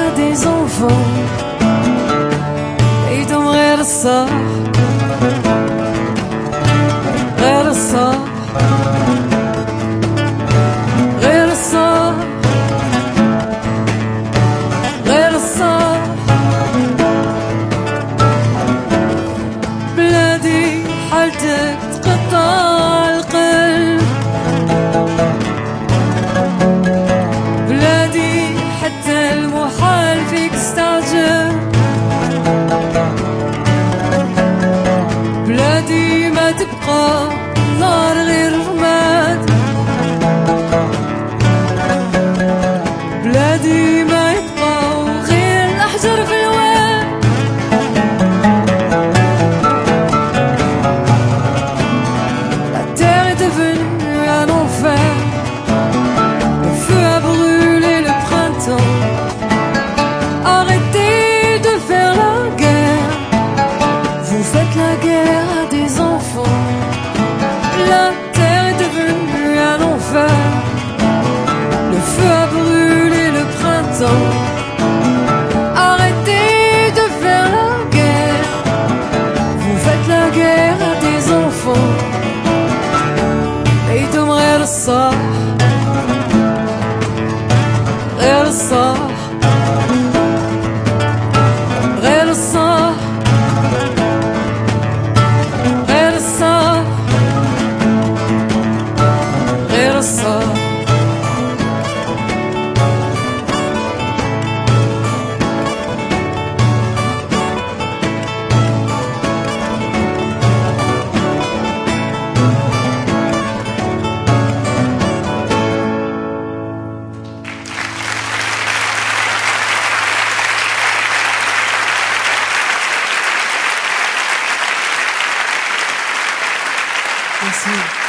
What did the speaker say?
des enfants. Et de غير الصح غير الصح غير الصح غير الصح بلادي حالتك تقطع القلب بلادي حتى المحال فيك استعجل بلادي ما تبقى نار غير رماد بلادي ما يبقى غير الأحجار في الواد La terre est devenue un enfer. Le feu a brûlé le printemps. Arrêtez de faire la guerre. Vous faites la guerre à des enfants. La terre est devenue un enfer. Le feu a brûlé le printemps. Arrêtez de faire la guerre. Vous faites la guerre à des enfants. بيتهم غير الصح غير الصح غير الصح غير الصح غير الصح Merci.